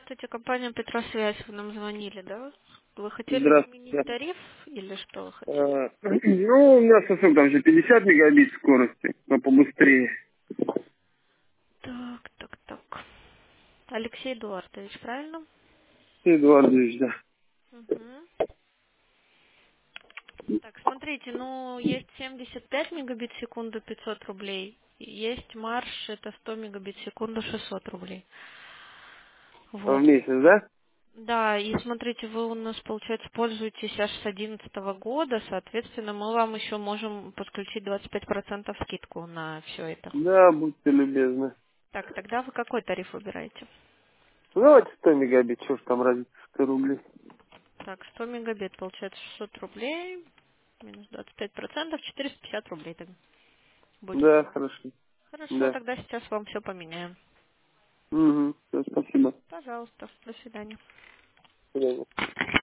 Здравствуйте, компания Петросвязь, вы нам звонили, да? Вы хотели сменить Здравствуйте. тариф или что вы хотели? Ну, у меня сосуд там же 50 мегабит скорости, но побыстрее. Так. Алексей Эдуардович, правильно? Эдуардович, да. Угу. Так, смотрите, ну, есть 75 мегабит в секунду 500 рублей, и есть марш, это 100 мегабит в секунду 600 рублей. В Вот. месяц, да? Да, и смотрите, вы у нас, получается, пользуетесь аж с 2011 года, соответственно, мы вам еще можем подключить 25% скидку на все это. Да, будьте любезны. Так, тогда вы какой тариф выбираете? Ну, давайте 100 мегабит, что ж там разница, 100 рублей. Так, 100 мегабит, получается 600 рублей, минус 25%, 450 рублей тогда будет у Да, вас. хорошо. Хорошо, Да. тогда сейчас вам все поменяем. Угу. Все, спасибо. Пожалуйста, до свидания. До свидания.